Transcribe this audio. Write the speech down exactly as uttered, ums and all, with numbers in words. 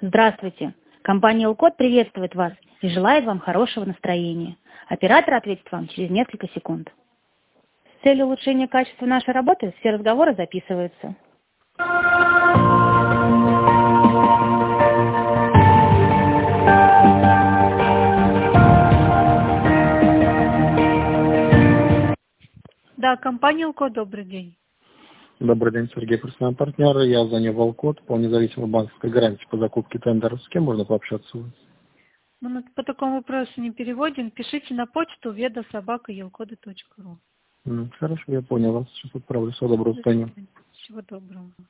Здравствуйте. Компания Элкод приветствует вас и желает вам хорошего настроения. Оператор ответит вам через несколько секунд. С целью улучшения качества нашей работы все разговоры записываются. Да, компания Элкод, добрый день. Добрый день, Сергей, персональный партнер. Я звоню в Элкод по независимой банковской гарантии по закупке тендера. С кем можно пообщаться у вас? Мы на- по такому вопросу не переводим. Пишите на почту веда собака елкода точка ру. М, Хорошо, я понял вас. Сейчас отправлю. Всего доброго, До свидания. свидания. Всего доброго.